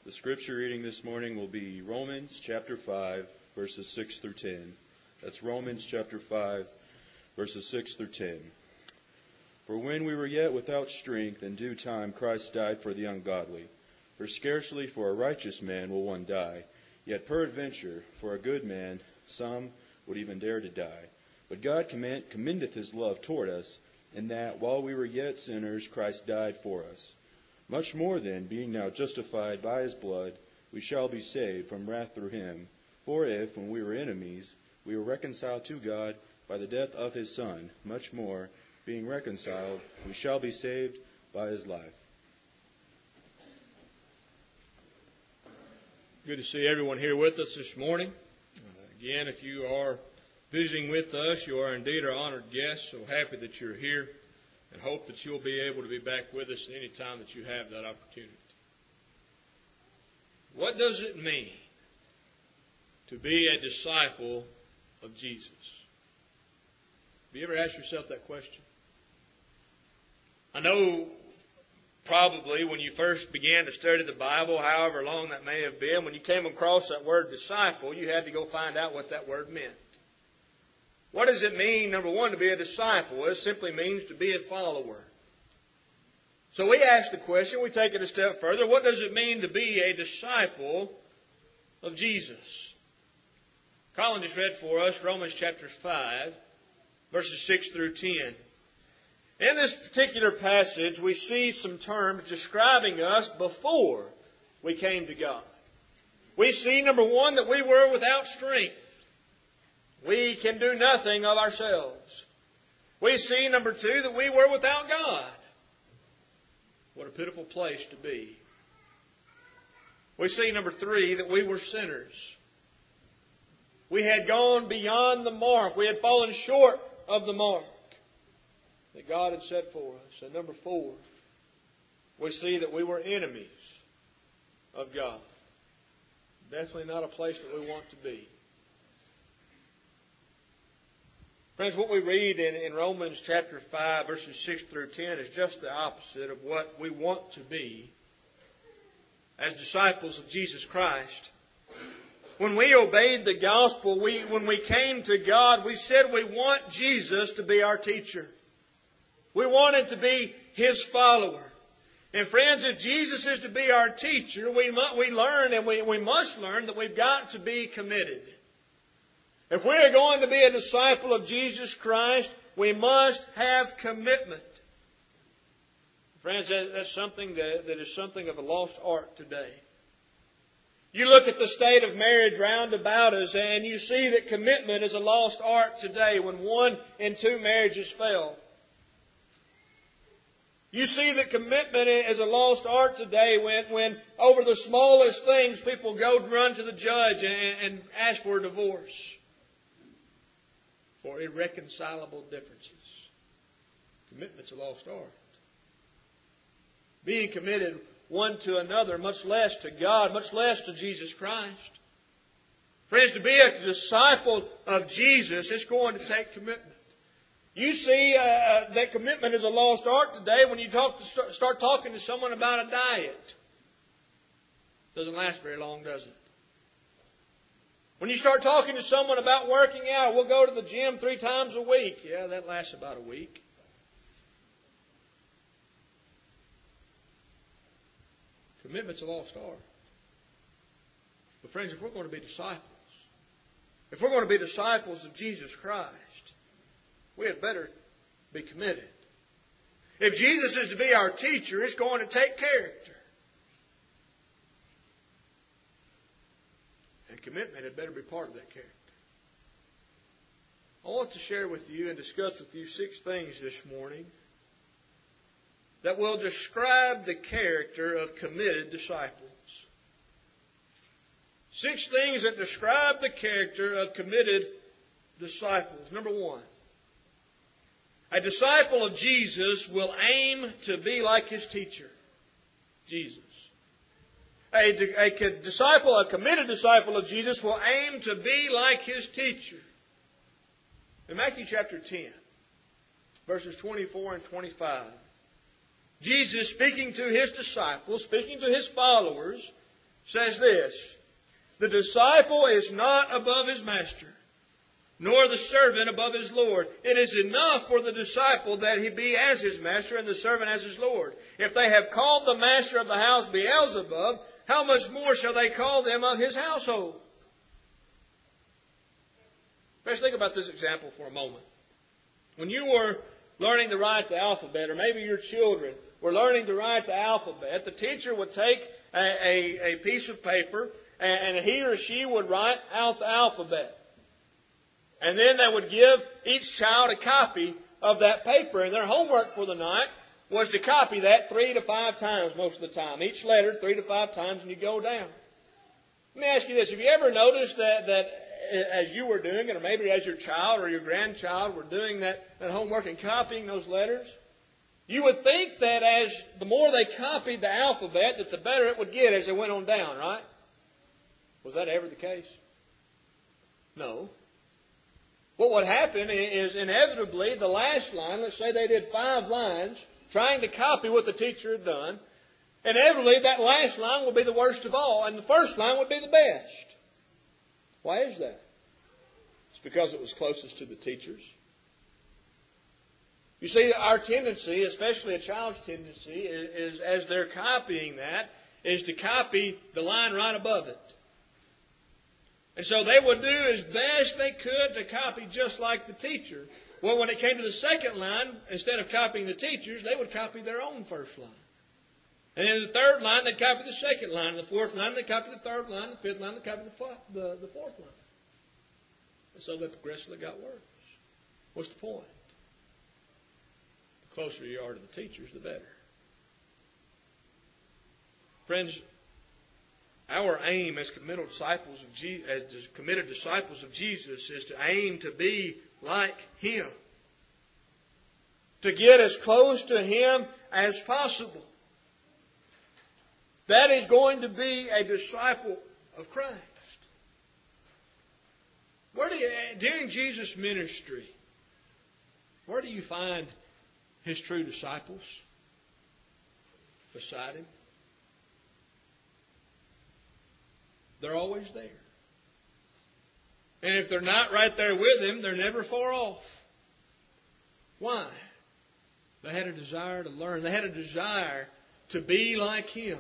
The scripture reading this morning will be Romans chapter 5, verses 6 through 10. That's Romans chapter 5, verses 6 through 10. For when we were yet without strength, in due time Christ died for the ungodly. For scarcely for a righteous man will one die, yet peradventure for a good man some would even dare to die. But God commendeth his love toward us, in that while we were yet sinners, Christ died for us. Much more then, being now justified by his blood, we shall be saved from wrath through him. For if, when we were enemies, we were reconciled to God by the death of his Son, much more, being reconciled, we shall be saved by his life. Good to see everyone here with us this morning. Again, if you are visiting with us, you are indeed our honored guest. So happy that you're here, and hope that you'll be able to be back with us any time that you have that opportunity. What does it mean to be a disciple of Jesus? Have you ever asked yourself that question? I know probably when you first began to study the Bible, however long that may have been, when you came across that word disciple, you had to go find out what that word meant. What does it mean, number one, to be a disciple? It simply means to be a follower. So we ask the question, we take it a step further, what does it mean to be a disciple of Jesus? Colin just read for us Romans chapter 5, verses 6 through 10. In this particular passage, we see some terms describing us before we came to God. We see, number one, that we were without strength. We can do nothing of ourselves. We see, number two, that we were without God. What a pitiful place to be. We see, number three, that we were sinners. We had gone beyond the mark. We had fallen short of the mark that God had set for us. And number four, we see that we were enemies of God. Definitely not a place that we want to be. Friends, what we read in Romans chapter 5, verses 6 through 10 is just the opposite of what we want to be as disciples of Jesus Christ. When we obeyed the gospel, when we came to God, we said we want Jesus to be our teacher. We wanted to be His follower. And friends, if Jesus is to be our teacher, we learn and we must learn that we've got to be committed. If we are going to be a disciple of Jesus Christ, we must have commitment. Friends, that's something that is something of a lost art today. You look at the state of marriage round about us and you see that commitment is a lost art today when 1 in 2 marriages fail. You see that commitment is a lost art today when over the smallest things people go run to the judge and ask for a divorce for irreconcilable differences. Commitment's a lost art. Being committed one to another, much less to God, much less to Jesus Christ. Friends, to be a disciple of Jesus, it's going to take commitment. You see that commitment is a lost art today when you start talking to someone about a diet. Doesn't last very long, does it? When you start talking to someone about working out, we'll go to the gym 3 times a week. Yeah, that lasts about a week. Commitment's a lost art. But friends, if we're going to be disciples, if we're going to be disciples of Jesus Christ, we had better be committed. If Jesus is to be our teacher, it's going to take character. And commitment had better be part of that character. I want to share with you and discuss with you 6 things this morning that will describe the character of committed disciples. 6 things that describe the character of committed disciples. Number 1. A disciple of Jesus will aim to be like his teacher, Jesus. A committed disciple of Jesus will aim to be like his teacher. In Matthew chapter 10, verses 24 and 25, Jesus, speaking to his disciples, speaking to his followers, says this, "The disciple is not above his master, nor the servant above his Lord. It is enough for the disciple that he be as his master and the servant as his Lord. If they have called the master of the house Beelzebub, how much more shall they call them of his household?" Let's think about this example for a moment. When you were learning to write the alphabet, or maybe your children were learning to write the alphabet, the teacher would take a piece of paper and he or she would write out the alphabet. And then they would give each child a copy of that paper. And their homework for the night was to copy that 3 to 5 times most of the time. Each letter 3 to 5 times, and you go down. Let me ask you this. Have you ever noticed that as you were doing it, or maybe as your child or your grandchild were doing that homework and copying those letters, you would think that as the more they copied the alphabet, that the better it would get as they went on down, right? Was that ever the case? No. What would happen is inevitably the last line, let's say they did 5 lines trying to copy what the teacher had done, inevitably that last line would be the worst of all, and the first line would be the best. Why is that? It's because it was closest to the teachers. You see, our tendency, especially a child's tendency, is as they're copying that, is to copy the line right above it. And so they would do as best they could to copy just like the teacher. Well, when it came to the second line, instead of copying the teachers, they would copy their own first line. And then the third line, they'd copy the second line. And the fourth line, they'd copy the third line. The fifth line, they'd copy the fourth line. And so they progressively got worse. What's the point? The closer you are to the teachers, the better. Friends, our aim as committed disciples of Jesus is to aim to be like Him. To get as close to Him as possible. That is going to be a disciple of Christ. During Jesus' ministry, where do you find His true disciples? Beside Him. They're always there. And if they're not right there with Him, they're never far off. Why? They had a desire to learn. They had a desire to be like Him.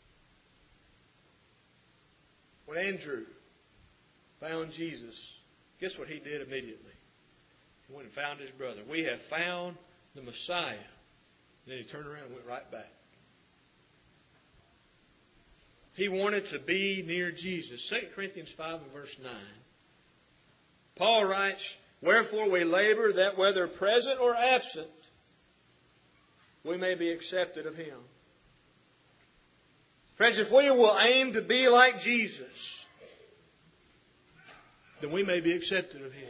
When Andrew found Jesus, guess what he did immediately? He went and found his brother. We have found the Messiah. Then he turned around and went right back. He wanted to be near Jesus. 2 Corinthians 5 and verse 9. Paul writes, "Wherefore we labor that whether present or absent, we may be accepted of Him." Friends, if we will aim to be like Jesus, then we may be accepted of Him.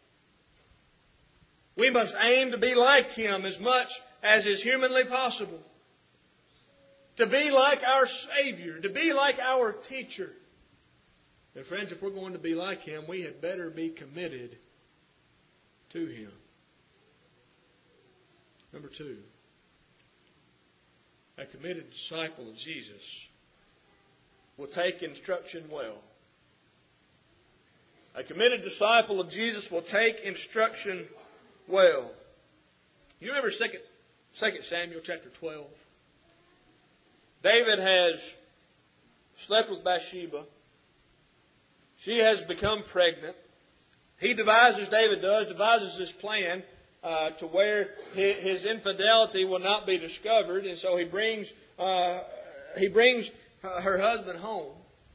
We must aim to be like Him as much as is humanly possible. To be like our Savior, to be like our teacher. And friends, if we're going to be like Him, we had better be committed to Him. Number 2, a committed disciple of Jesus will take instruction well. A committed disciple of Jesus will take instruction well. You remember 2 Samuel chapter 12? David has slept with Bathsheba. She has become pregnant. He devises this plan to where his infidelity will not be discovered, and so he brings her husband home.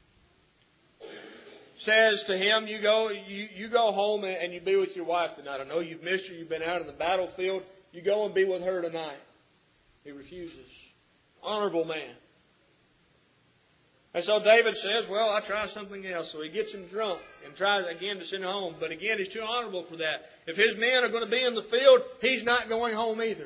Says to him, you go home and you be with your wife tonight. I know you've missed her. You've been out in the battlefield. You go and be with her tonight. He refuses. Honorable man. And so David says, well, I'll try something else. So he gets him drunk and tries again to send him home. But again, he's too honorable for that. If his men are going to be in the field, he's not going home either.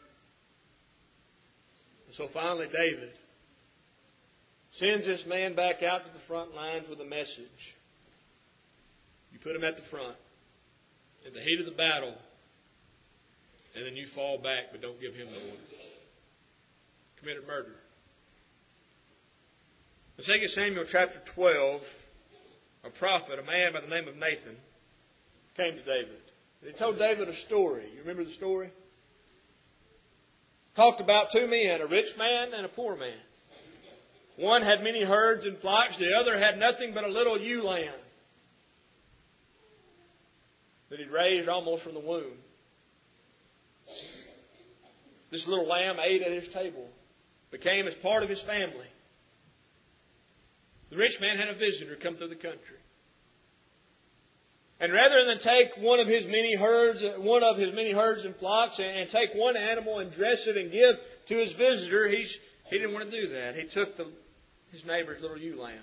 And so finally David sends this man back out to the front lines with a message. You put him at the front, in the heat of the battle, and then you fall back, but don't give him the orders. Committed murder. In 2 Samuel chapter 12, a prophet, a man by the name of Nathan, came to David. And he told David a story. You remember the story? Talked about two men, a rich man and a poor man. One had many herds and flocks. The other had nothing but a little ewe lamb that he'd raised almost from the womb. This little lamb ate at his table, became as part of his family. The rich man had a visitor come through the country. And rather than take one of his many herds and flocks and take one animal and dress it and give to his visitor, he didn't want to do that. He took his neighbor's little ewe lamb.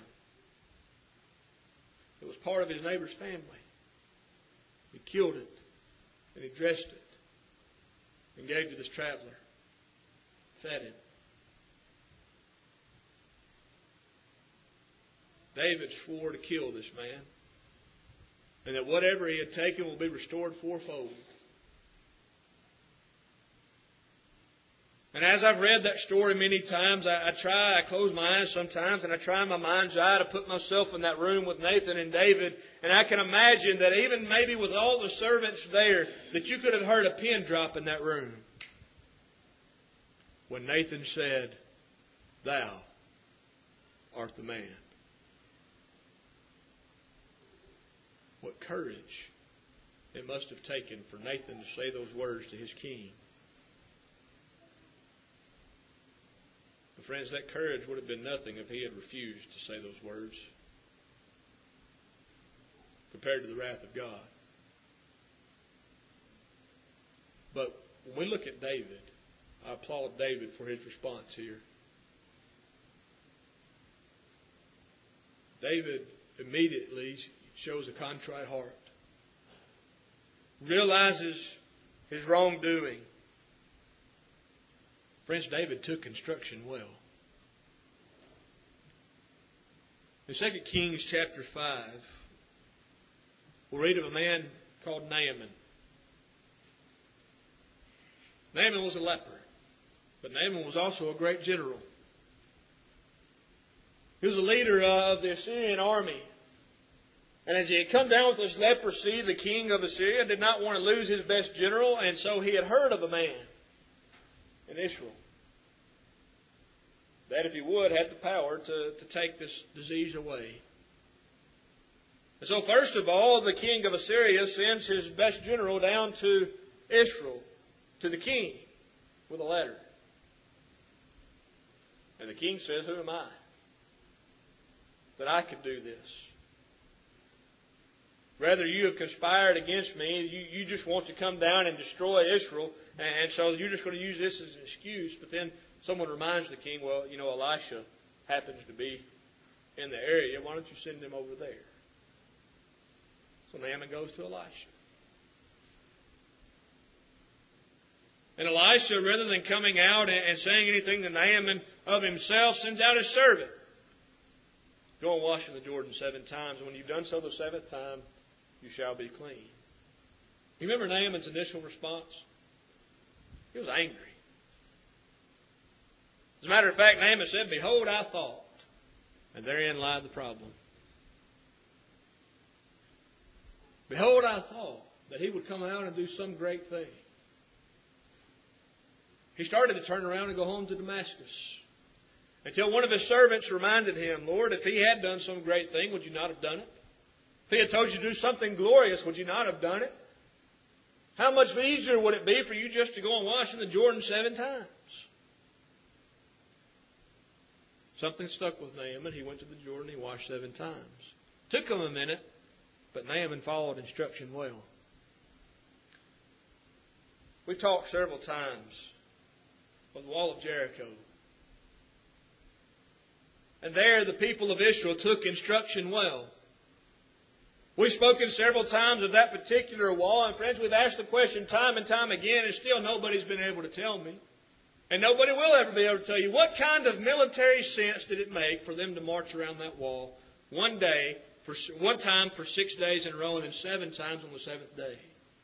It was part of his neighbor's family. He killed it and he dressed it and gave to this traveler. Fed him. David swore to kill this man, and that whatever he had taken will be restored fourfold. And as I've read that story many times, I close my eyes sometimes, and I try in my mind's eye to put myself in that room with Nathan and David, and I can imagine that even maybe with all the servants there, that you could have heard a pin drop in that room. When Nathan said, "Thou art the man." What courage it must have taken for Nathan to say those words to his king. But friends, that courage would have been nothing if he had refused to say those words compared to the wrath of God. But when we look at David, I applaud David for his response here. David immediately shows a contrite heart, realizes his wrongdoing. Friends, David took instruction well. In 2 Kings chapter 5, we'll read of a man called Naaman. Naaman was a leper, but Naaman was also a great general. He was a leader of the Assyrian army. And as he had come down with this leprosy, the king of Assyria did not want to lose his best general, and so he had heard of a man in Israel that, if he would, had the power to take this disease away. And so first of all, the king of Assyria sends his best general down to Israel, to the king, with a letter. And the king says, "Who am I that I could do this? Rather, you have conspired against me. You just want to come down and destroy Israel. And so you're just going to use this as an excuse." But then someone reminds the king, "Well, Elisha happens to be in the area. Why don't you send him over there?" So Naaman goes to Elisha. And Elisha, rather than coming out and saying anything to Naaman of himself, sends out his servant. "Go and wash in the Jordan 7 times. And when you've done so the 7th time, you shall be clean." You remember Naaman's initial response? He was angry. As a matter of fact, Naaman said, "Behold, I thought." And therein lied the problem. Behold, I thought that he would come out and do some great thing. He started to turn around and go home to Damascus, until one of his servants reminded him, "Lord, if he had done some great thing, would you not have done it? If he had told you to do something glorious, would you not have done it? How much easier would it be for you just to go and wash in the Jordan 7 times? Something stuck with Naaman. He went to the Jordan, he washed 7 times. Took him a minute, but Naaman followed instruction well. We've talked several times of the wall of Jericho. And there the people of Israel took instruction well. We've spoken several times of that particular wall. And friends, we've asked the question time and time again, and still nobody's been able to tell me. And nobody will ever be able to tell you what kind of military sense did it make for them to march around that wall one time for 6 days in a row, and then 7 times on the 7th day.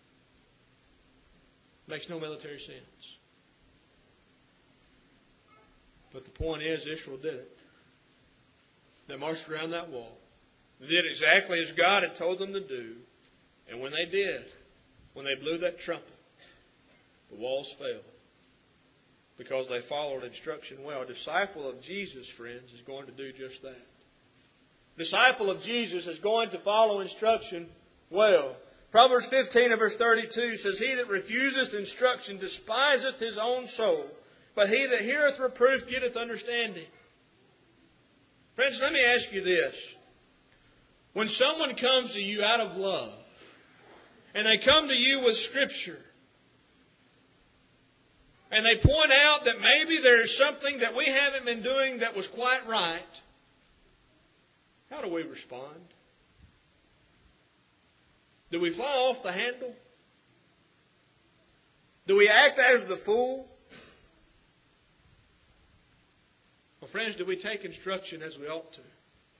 Makes no military sense. But the point is, Israel did it. They marched around that wall. They did exactly as God had told them to do. And when they did, when they blew that trumpet, the walls fell. Because they followed instruction well. A disciple of Jesus, friends, is going to do just that. A disciple of Jesus is going to follow instruction well. Proverbs 15 and verse 32 says, He that refuseth instruction despiseth his own soul, but he that heareth reproof getteth understanding. Friends, let me ask you this. When someone comes to you out of love, and they come to you with Scripture, and they point out that maybe there's something that we haven't been doing that was quite right, how do we respond? Do we fly off the handle? Do we act as the fool? Well, friends, do we take instruction as we ought to?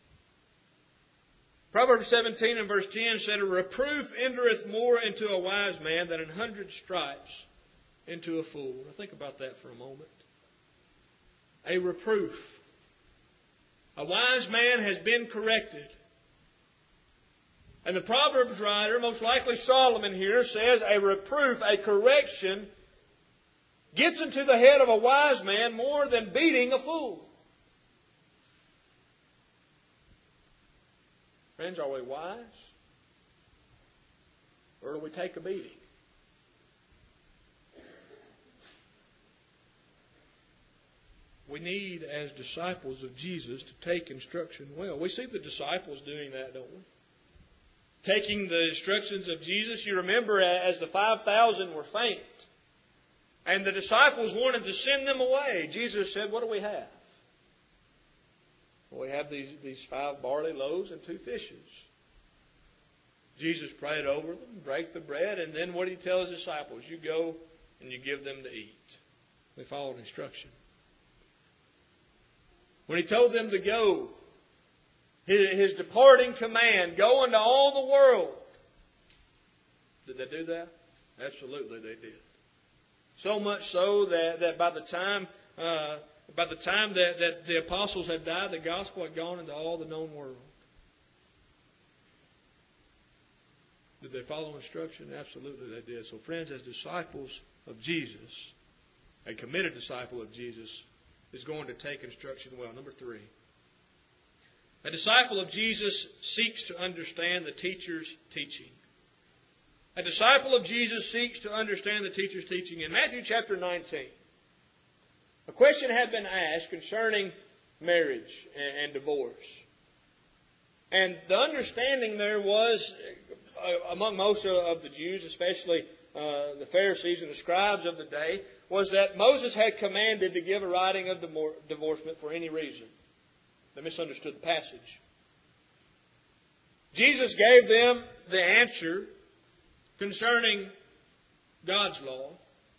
Proverbs 17 and verse 10 said, A reproof entereth more into a wise man than 100 stripes into a fool. Now think about that for a moment. A reproof. A wise man has been corrected. And the Proverbs writer, most likely Solomon here, says a reproof, a correction, gets into the head of a wise man more than beating a fool. Friends, are we wise? Or do we take a beating? We need, as disciples of Jesus, to take instruction well. We see the disciples doing that, don't we? Taking the instructions of Jesus. You remember as the 5,000 were faint, and the disciples wanted to send them away, Jesus said, what do we have? Well, we have these 5 barley loaves and 2 fishes. Jesus prayed over them, break the bread, and then what did He tell His disciples? You go and you give them to eat. They followed instruction. When He told them to go, His departing command, go into all the world. Did they do that? Absolutely they did. So much so that by the time that the apostles had died, the gospel had gone into all the known world. Did they follow instruction? Absolutely they did. So friends, as disciples of Jesus, a committed disciple of Jesus is going to take instruction well. Number 3. A disciple of Jesus seeks to understand the teacher's teaching. A disciple of Jesus seeks to understand the teacher's teaching. In Matthew chapter 19, a question had been asked concerning marriage and divorce. And the understanding there was, among most of the Jews, especially the Pharisees and the scribes of the day, was that Moses had commanded to give a writing of divorcement for any reason. They misunderstood the passage. Jesus gave them the answer concerning God's law.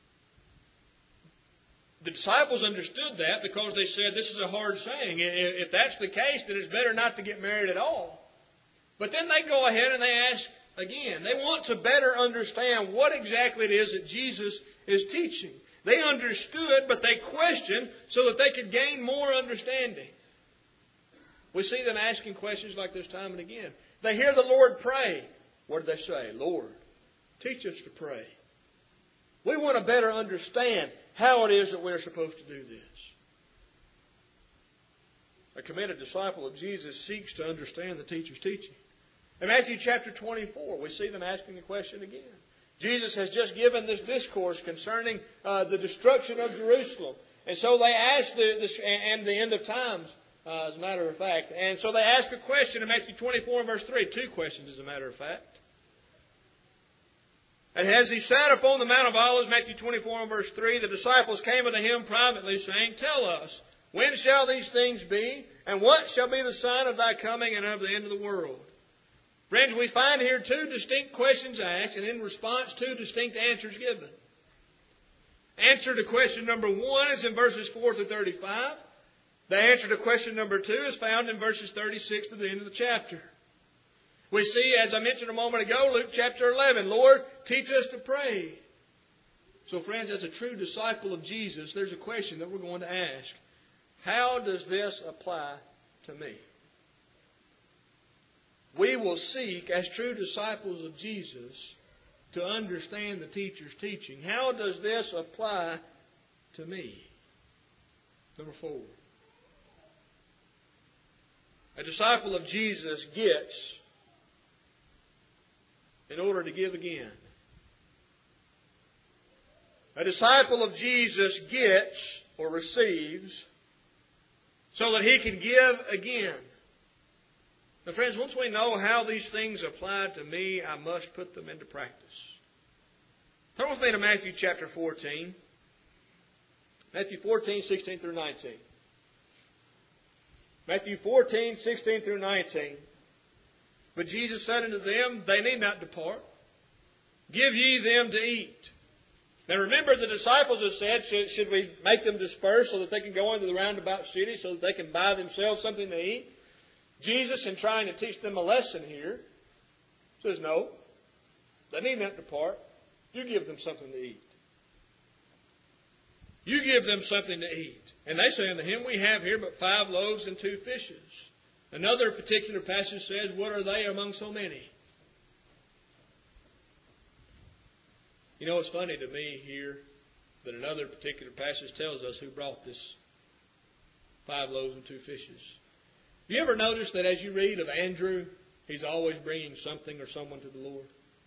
The disciples understood that because they said, this is a hard saying. If that's the case, then it's better not to get married at all. But then they go ahead and they ask again. They want to better understand what exactly it is that Jesus is teaching. They understood, but they questioned so that they could gain more understanding. We see them asking questions like this time and again. They hear the Lord pray. What do they say? Lord, teach us to pray. We want to better understand how it is that we're supposed to do this. A committed disciple of Jesus seeks to understand the teacher's teaching. In Matthew chapter 24, we see them asking the question again. Jesus has just given this discourse concerning the destruction of Jerusalem. And so they ask and the end of times, as a matter of fact. And so they ask a question in Matthew 24 and verse 3. 2 questions, as a matter of fact. And as He sat upon the Mount of Olives, Matthew 24 and verse 3, the disciples came unto Him privately, saying, Tell us, when shall these things be? And what shall be the sign of Thy coming and of the end of the world? Friends, we find here 2 distinct questions asked, and in response 2 distinct answers given. Answer to question number 1 is in verses 4 through 35. The answer to question number 2 is found in verses 36 to the end of the chapter. We see, as I mentioned a moment ago, Luke chapter 11, Lord, teach us to pray. So friends, as a true disciple of Jesus, there's a question that we're going to ask. How does this apply to me? we will seek, as true disciples of Jesus, to understand the teacher's teaching. How does this apply to me? Number 4. A disciple of Jesus gets in order to give again. A disciple of Jesus gets or receives so that he can give again. Now, friends, once we know how these things apply to me, I must put them into practice. Turn with me to Matthew chapter 14. Matthew 14, 16 through 19. Matthew 14, 16 through 19. But Jesus said unto them, they need not depart. Give ye them to eat. Now remember, the disciples have said, should we make them disperse so that they can go into the roundabout city so that they can buy themselves something to eat? Jesus, in trying to teach them a lesson here, says, no, they need not depart. You give them something to eat. You give them something to eat. And they say unto him, we have here but 5 loaves and 2 fishes. Another particular passage says, what are they among so many? You know, it's funny to me here that another particular passage tells us who brought this 5 loaves and 2 fishes. Have you ever noticed that as you read of Andrew, he's always bringing something or someone to the Lord?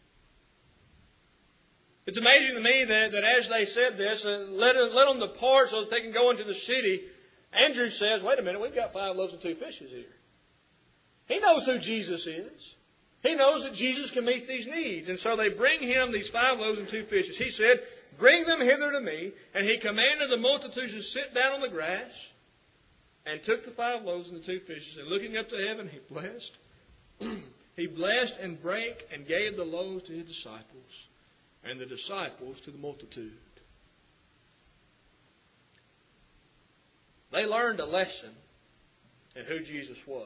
It's amazing to me that as they said this, let them depart so that they can go into the city. Andrew says, wait a minute, we've got 5 loaves and 2 fishes here. He knows who Jesus is. He knows that Jesus can meet these needs. And so they bring him these 5 loaves and 2 fishes. He said, bring them hither to me. And he commanded the multitudes to sit down on the grass, and took the 5 loaves and the 2 fishes. And looking up to heaven, he blessed. He blessed and brake and gave the loaves to his disciples, and the disciples to the multitude. They learned a lesson in who Jesus was,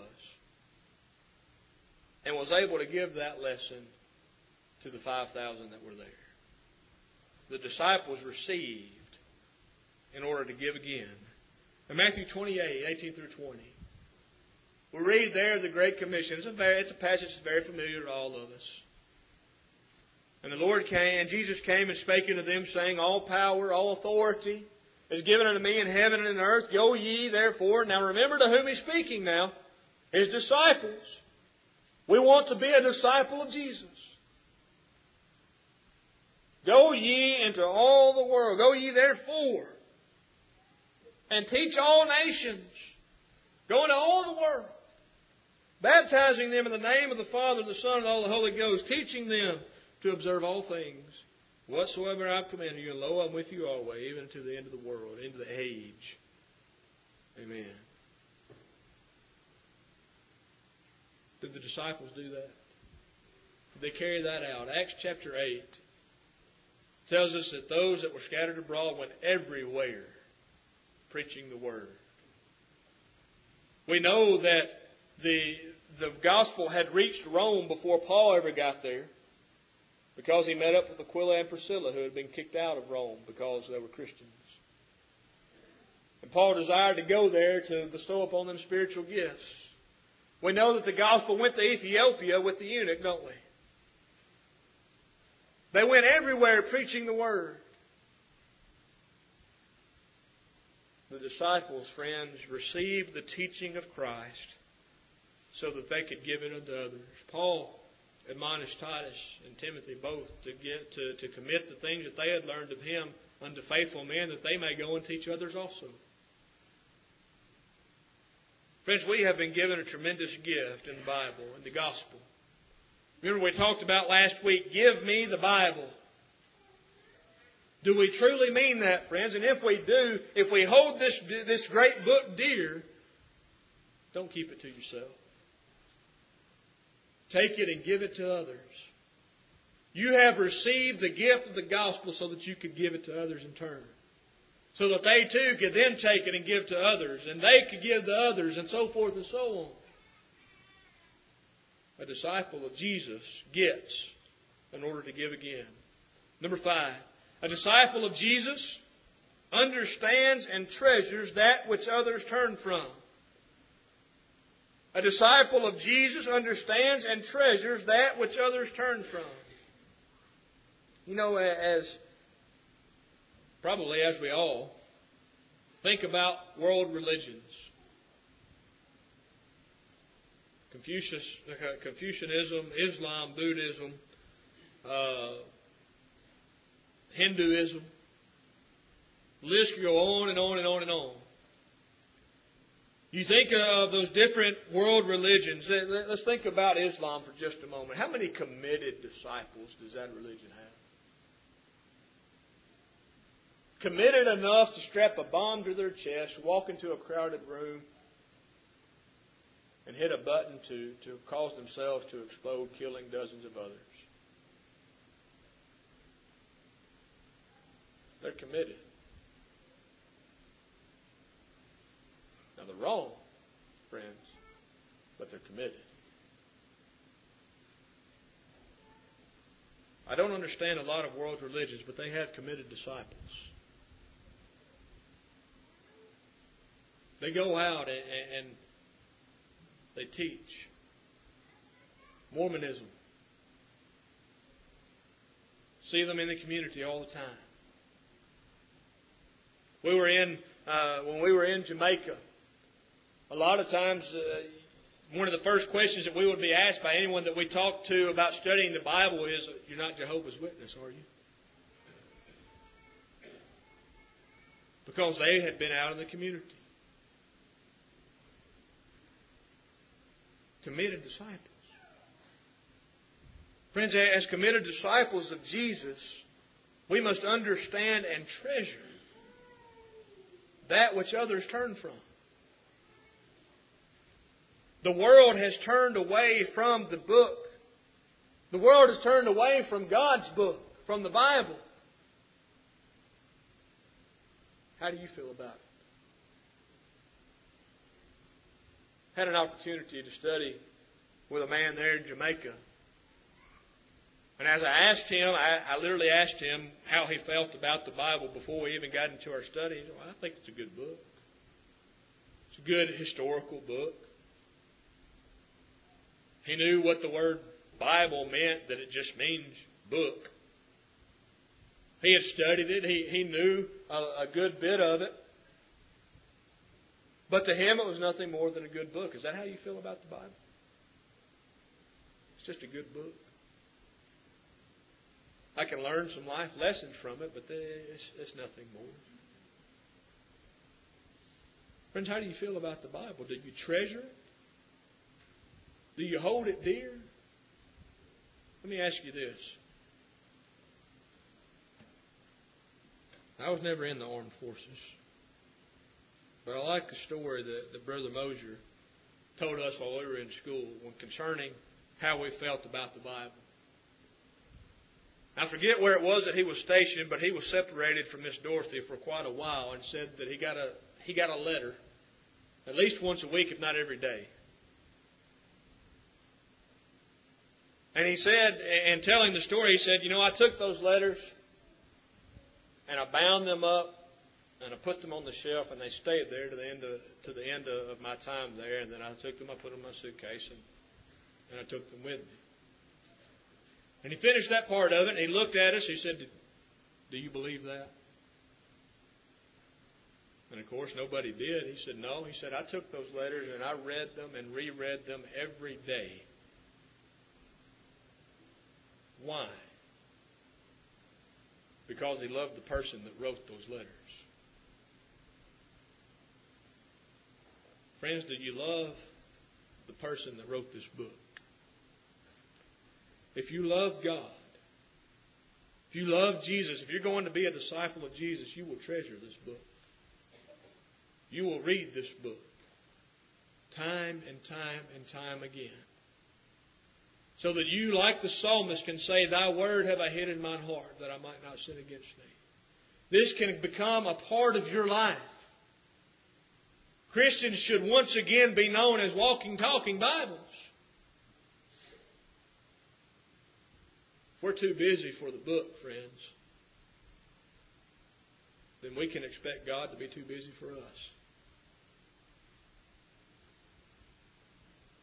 and was able to give that lesson to the 5,000 that were there. The disciples received in order to give again. In Matthew 28, 18 through 20, we read there the Great Commission. It's a passage that's very familiar to all of us. And the Lord came, and Jesus came and spake unto them, saying, all power, all authority is given unto me in heaven and in earth. Go ye therefore. Now remember to whom he's speaking now. His disciples. We want to be a disciple of Jesus. Go ye into all the world. Go ye therefore. And teach all nations. Go into all the world. Baptizing them in the name of the Father, the Son, and all the Holy Ghost. Teaching them to observe all things whatsoever I've commanded you. And lo, I'm with you always, even to the end of the world, into the age. Amen. Did the disciples do that? Did they carry that out? Acts chapter 8 tells us that those that were scattered abroad went everywhere preaching the word. We know that the gospel had reached Rome before Paul ever got there, because he met up with Aquila and Priscilla, who had been kicked out of Rome because they were Christians. And Paul desired to go there to bestow upon them spiritual gifts. We know that the gospel went to Ethiopia with the eunuch, don't we? They went everywhere preaching the word. The disciples, friends, received the teaching of Christ so that they could give it unto others. Paul admonished Titus and Timothy both to commit the things that they had learned of him unto faithful men, that they may go and teach others also. Friends, we have been given a tremendous gift in the Bible, in the gospel. Remember we talked about last week, give me the Bible. Do we truly mean that, friends? And if we do, if we hold this great book dear, don't keep it to yourself. Take it and give it to others. You have received the gift of the gospel so that you could give it to others in turn. So that they too could then take it and give to others. And they could give to others, and so forth and so on. A disciple of Jesus gets in order to give again. Number 5. A disciple of Jesus understands and treasures that which others turn from. A disciple of Jesus understands and treasures that which others turn from. You know, probably as we all think about world religions, Confucianism, Islam, Buddhism, Hinduism, the list could go on and on and on and on. You think of those different world religions. Let's think about Islam for just a moment. How many committed disciples does that religion have? Committed enough to strap a bomb to their chest, walk into a crowded room, and hit a button to cause themselves to explode, killing dozens of others. They're committed. Now they're wrong, friends, but they're committed. I don't understand a lot of world religions, but they have committed disciples. They go out and they teach. Mormonism. See them in the community all the time. When we were in Jamaica, a lot of times one of the first questions that we would be asked by anyone that we talked to about studying the Bible is, "You're not Jehovah's Witness, are you?" Because they had been out in the community. Committed disciples. Friends, as committed disciples of Jesus, we must understand and treasure that which others turn from. The world has turned away from the book. The world has turned away from God's book, from the Bible. How do you feel about it? Had an opportunity to study with a man there in Jamaica. And as I asked him, I literally asked him how he felt about the Bible before we even got into our study. He said, "Well, I think it's a good book. It's a good historical book." He knew what the word Bible meant, that it just means book. He had studied it. He knew a good bit of it. But to him, it was nothing more than a good book. Is that how you feel about the Bible? It's just a good book. I can learn some life lessons from it, but it's nothing more. Friends, how do you feel about the Bible? Do you treasure it? Do you hold it dear? Let me ask you this. I was never in the armed forces. But I like the story that Brother Mosier told us while we were in school concerning how we felt about the Bible. I forget where it was that he was stationed, but he was separated from Miss Dorothy for quite a while, and said that he got a letter at least once a week, if not every day. And he said, in telling the story, he said, I took those letters and I bound them up and I put them on the shelf, and they stayed there to the end of my time there. And then I took them, I put them in my suitcase, and I took them with me. And he finished that part of it, and he looked at us. He said, "Do you believe that?" And of course, nobody did. He said, "No." He said, "I took those letters and I read them and reread them every day." Why? Because he loved the person that wrote those letters. Friends, do you love the person that wrote this book? If you love God, if you love Jesus, if you're going to be a disciple of Jesus, you will treasure this book. You will read this book time and time and time again. So that you, like the psalmist, can say, "Thy word have I hid in mine heart, that I might not sin against thee." This can become a part of your life. Christians should once again be known as walking, talking Bibles. If we're too busy for the book, friends, then we can expect God to be too busy for us.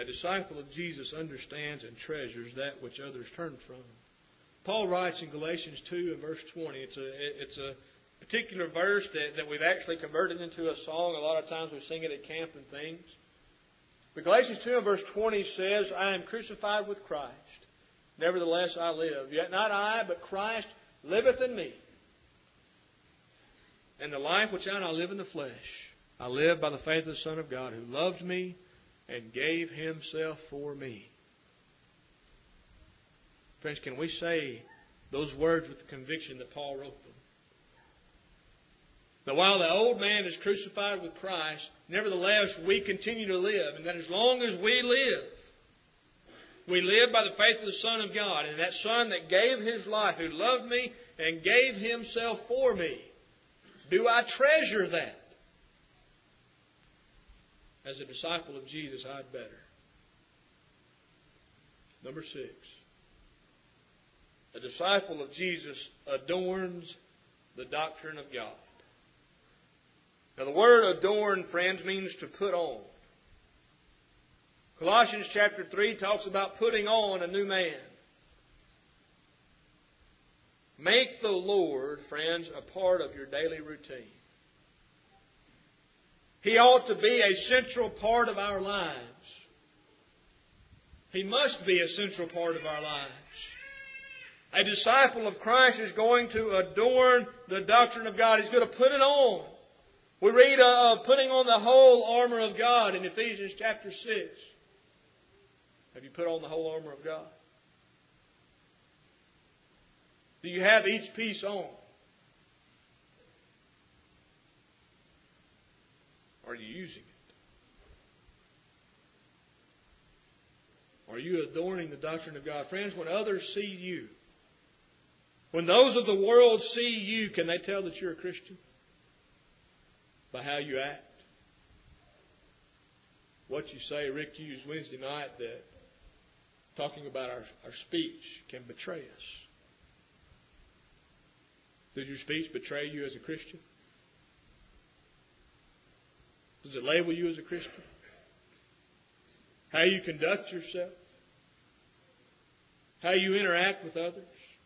A disciple of Jesus understands and treasures that which others turn from. Paul writes in Galatians 2 and verse 20. It's a particular verse that we've actually converted into a song. A lot of times we sing it at camp and things. But Galatians 2 and verse 20 says, I am crucified with Christ. Nevertheless I live. Yet not I, but Christ liveth in me. And the life which I now live in the flesh, I live by the faith of the Son of God, who loved me and gave Himself for me. Friends, can we say those words with the conviction that Paul wrote them? That while the old man is crucified with Christ, nevertheless we continue to live. And that as long as we live by the faith of the Son of God. And that Son that gave His life, who loved me and gave Himself for me. Do I treasure that? As a disciple of Jesus, I'd better. Number 6. A disciple of Jesus adorns the doctrine of God. Now the word adorn, friends, means to put on. Colossians chapter 3 talks about putting on a new man. Make the Lord, friends, a part of your daily routine. He ought to be a central part of our lives. He must be a central part of our lives. A disciple of Christ is going to adorn the doctrine of God. He's going to put it on. We read of putting on the whole armor of God in Ephesians chapter 6. Have you put on the whole armor of God? Do you have each piece on? Are you using it? Are you adorning the doctrine of God? Friends, when others see you, when those of the world see you, can they tell that you're a Christian? By how you act? What you say. Rick used Wednesday night that talking about our speech can betray us. Does your speech betray you as a Christian? Does it label you as a Christian? How you conduct yourself? How you interact with others?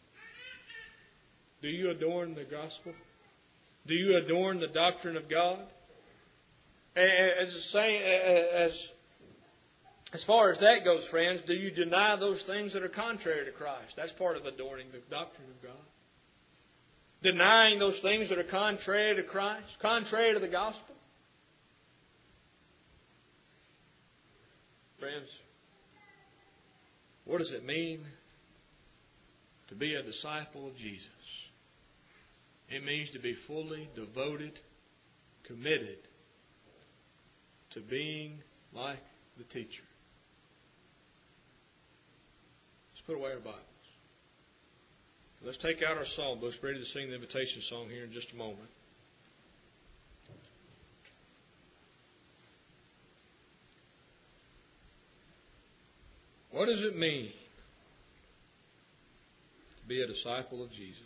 Do you adorn the gospel? Do you adorn the doctrine of God? As far as that goes, friends, do you deny those things that are contrary to Christ? That's part of adorning the doctrine of God. Denying those things that are contrary to Christ, contrary to the gospel. Friends, what does it mean to be a disciple of Jesus? It means to be fully devoted, committed to being like the teacher. Let's put away our Bibles. Let's take out our psalm books, ready to sing the invitation song here in just a moment. What does it mean to be a disciple of Jesus?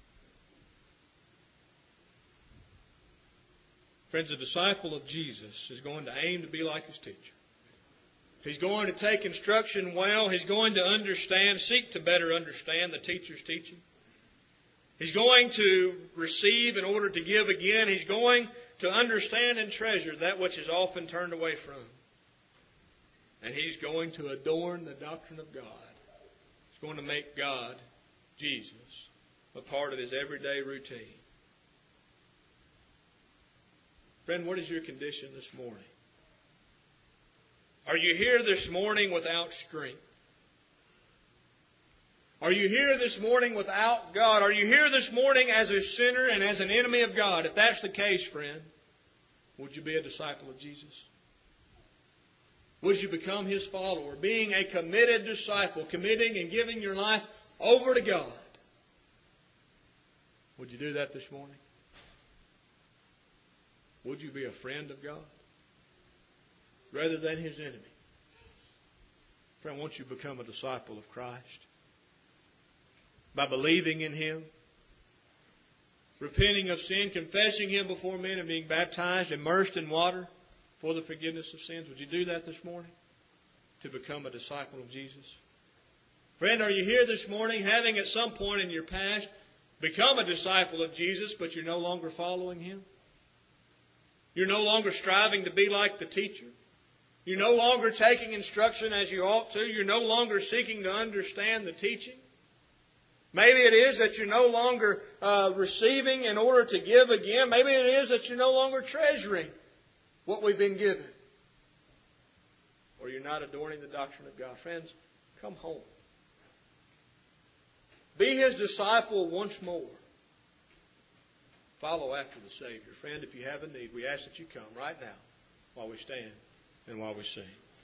Friends, a disciple of Jesus is going to aim to be like His teacher. He's going to take instruction well. He's going to understand, seek to better understand the teacher's teaching. He's going to receive in order to give again. He's going to understand and treasure that which is often turned away from. And he's going to adorn the doctrine of God. He's going to make God, Jesus, a part of his everyday routine. Friend, what is your condition this morning? Are you here this morning without strength? Are you here this morning without God? Are you here this morning as a sinner and as an enemy of God? If that's the case, friend, would you be a disciple of Jesus? Would you become His follower, being a committed disciple, committing and giving your life over to God? Would you do that this morning? Would you be a friend of God rather than His enemy? Friend, won't you become a disciple of Christ? By believing in Him, repenting of sin, confessing Him before men, and being baptized, immersed in water for the forgiveness of sins. Would you do that this morning? to become a disciple of Jesus? Friend, are you here this morning having at some point in your past become a disciple of Jesus, but you're no longer following Him? You're no longer striving to be like the teacher. You're no longer taking instruction as you ought to. You're no longer seeking to understand the teaching. Maybe it is that you're no longer receiving in order to give again. Maybe it is that you're no longer treasuring what we've been given. Or you're not adorning the doctrine of God. Friends, come home. Be His disciple once more. Follow after the Savior. Friend, if you have a need, we ask that you come right now while we stand and while we sing.